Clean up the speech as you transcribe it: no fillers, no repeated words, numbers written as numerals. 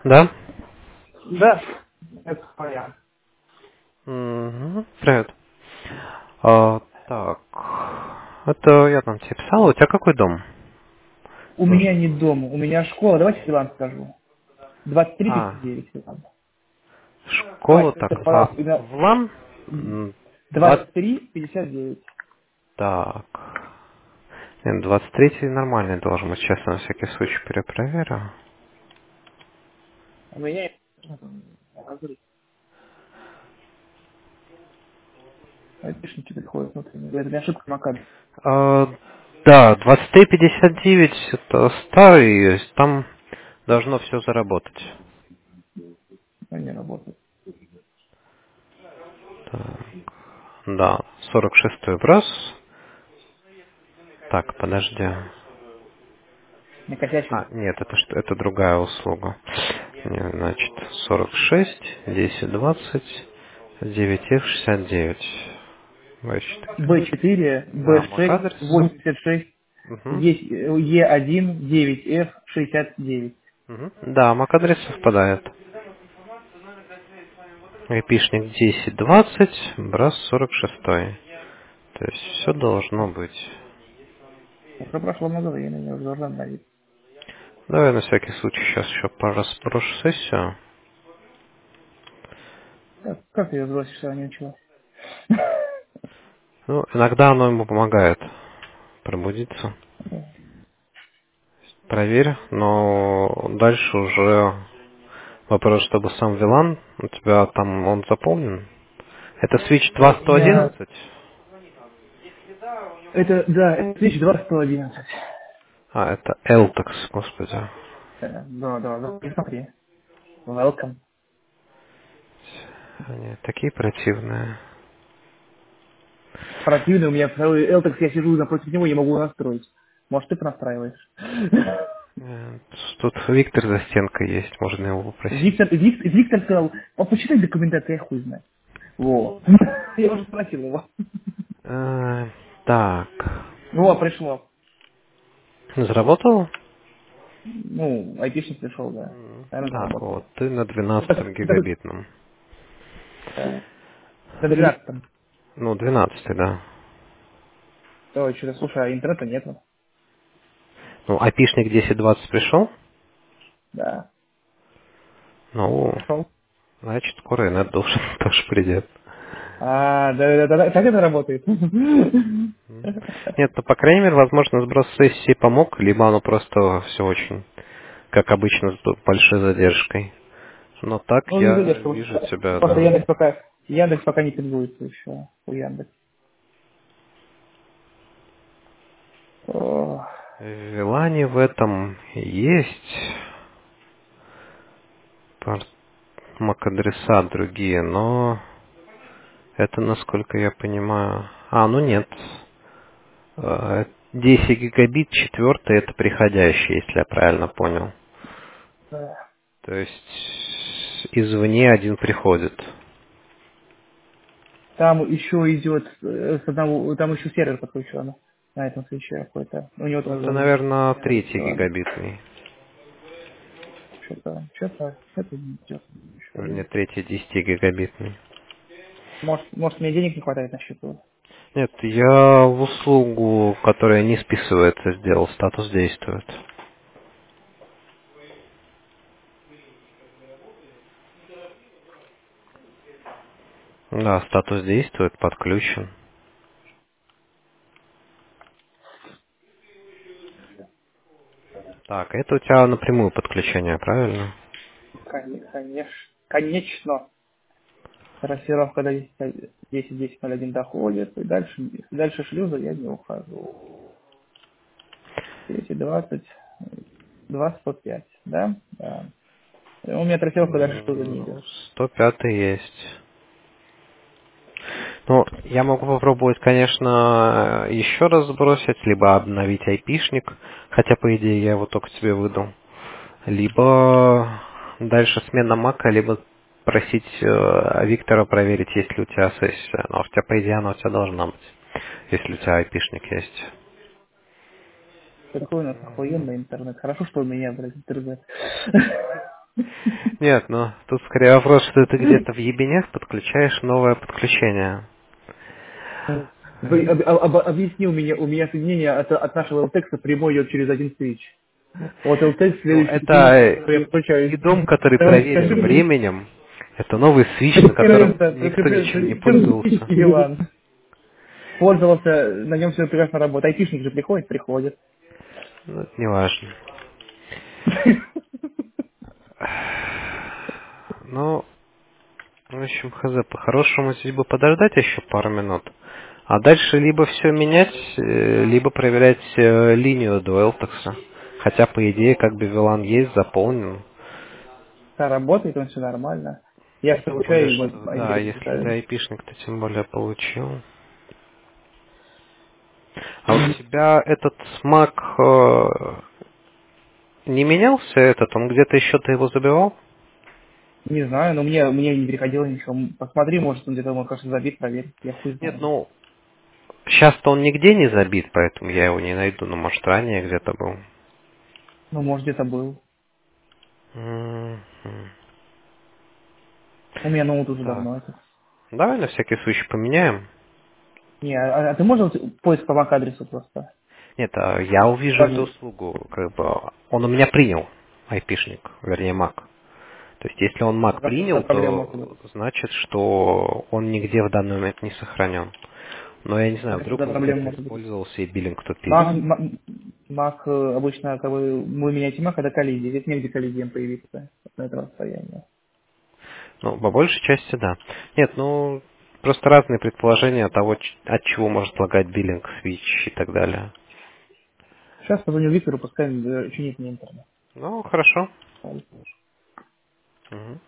Да? Да, это моя. Привет. Так. Это я там тебе писал. У тебя какой дом? У меня Слушай. не дома, у меня школа. Давайте Иван скажу. А, 23-59, Иван. школа Давайте, так. это по имя В ЛАН? 20. 23-59. Так. Нет, 23 нормальный должен быть. Сейчас на всякий случай перепроверю. У меня айтишники приходят внутренние. Говорят, у меня ошибка макаби. А, да, 2359 это старый есть. Там должно все заработать. Они не работают. Так. Да, 46-й вброс. Так, подожди. Не косячили. Нет, это что? Это другая услуга. Не, значит, 46, 10, 20, 9F69. В4. Б4, Да, Б6, MAC-адрес. 86, Угу. Е1, 9F, 69. Да, MAC-адрес совпадает. IP-шник 10, 20, брас 46. То есть все должно быть. Уже прошло много времени, я уже должна обновить. Давай на всякий случай сейчас еще пораспрошу сессию. Как ее сбросишь, если она не началась? Ну, иногда оно ему помогает пробудиться. Проверь, но дальше уже вопрос, чтобы сам VLAN, у тебя там он заполнен. Это Switch У меня 2.111? это, да, это 2111. А, это LTEX, господи. Да, да, да. И смотри. Welcome. Они такие противные. Противный у меня второй Eltex, я сижу напротив него, не могу настроить. Может, ты настраиваешь? Тут Виктор за стенкой есть, можно его попросить. Виктор сказал, почитай документацию, я хуй знаю. Во. Я уже спросил его. Так. Во, пришло. Заработал? Ну, айтишник пришел, да. Наверное, Да, заработал. вот, ты на Ну, 12 так, гигабитном. на 12-м. Ну, 12, да. То, что-то, слушай, а интернета нету. Ну, IP-шник 1020 пришел? Да. Ну, Пришел. значит, скоро и net должен тоже придет. А, да, да, да, да, как это работает? Нет, ну, по крайней мере, возможно, сброс сессии помог, либо оно просто все очень, как обычно, с большой задержкой. Но так Ну, не я задержка. вижу тебя, Просто да. Яндекс пока не пингуется еще у Яндекс. О, Желание в этом есть. MAC-адреса другие, но это, насколько я понимаю... ну нет. 10 гигабит, четвертый это приходящий, если я правильно понял. да. То есть извне один приходит. Там еще идет с одного, там еще сервер подключен на этом свече какой-то. У него Ну, это, тоже наверное, третий подключен. гигабитный. Что-то не идет Вернее, еще. третий 10 гигабитный. Может, мне денег не хватает на счету. Нет, я в услугу, которая не списывается, сделал. Статус действует. Да, статус действует, подключен. Так, это у тебя напрямую подключение, правильно? Конечно. Конечно. Трассировка до 10.10.01 доходит, и дальше шлюза я не ухожу. 10.20, 2.105, да? Да. И у меня трассировка дальше шлюза не идет. 105 есть. Ну, я могу попробовать, конечно, еще раз сбросить, либо обновить айпишник, хотя, по идее, я его только тебе выдал. Либо дальше смена мака, либо просить Виктора проверить, есть ли у тебя сессия. Но у тебя, по идее, она у тебя должна быть, если у тебя айпишник есть. Какой у нас охуенный интернет. Хорошо, что у меня, блядь, интернет. Нет, ну тут скорее вопрос, что ты где-то в ебенях подключаешь новое подключение. Объясни у меня соединение от нашего LTEX прямой идет через один свич. Вот LTEX Ну, следующий это соединение, который я подключаюсь. не дом, который Давай, проверен скажи мне, временем. Это новый свич, на котором никто ничем не пользовался. прикрепленный Иван. Пользовался, на нем все прекрасно работает. Айтишник же приходит? Приходит. Ну, это не важно. Ну, в общем, хз, по-хорошему здесь бы подождать еще пару минут. А дальше либо все менять, либо проверять линию до Элтекса. Хотя, по идее, как бы VLAN есть, заполнен. Да, работает, он все нормально. Я же Тем более, получаю, и мой что, да, айтишник если ты ставит. айпишник-то тем более получил. А у тебя этот Mac не менялся этот? Он где-то еще ты его забивал? Не знаю, но мне не приходило ничего. Посмотри, может, он где-то, кажется, забит, проверь. Я хуй Нет, знаю. ну, сейчас-то он нигде не забит, поэтому я его не найду. Но, может, ранее где-то был. Ну, может, где-то был. Мгм. У меня ноут уже Так. давно это. Давай на всякий случай поменяем. Не, а ты можешь поиск по MAC-адресу просто? Нет, я увижу эту Скажи. услугу. Как бы он у меня принял айпишник, вернее Mac. То есть, если он Mac А что за принял, проблема может быть? то значит, что он нигде в данный момент не сохранен. Но я не знаю, А что вдруг за он проблема где-то может быть? использовался и биллинг тупит. Mac обычно, как вы меняете Mac, это коллизия. Здесь негде коллизиям появиться на этом расстоянии. Ну, по большей части, да. Нет, ну, просто разные предположения того, от чего может лагать биллинг, свич и так далее. Сейчас позвоню Виктору, пускай чинит мне интернет. Ну, хорошо. Мгм.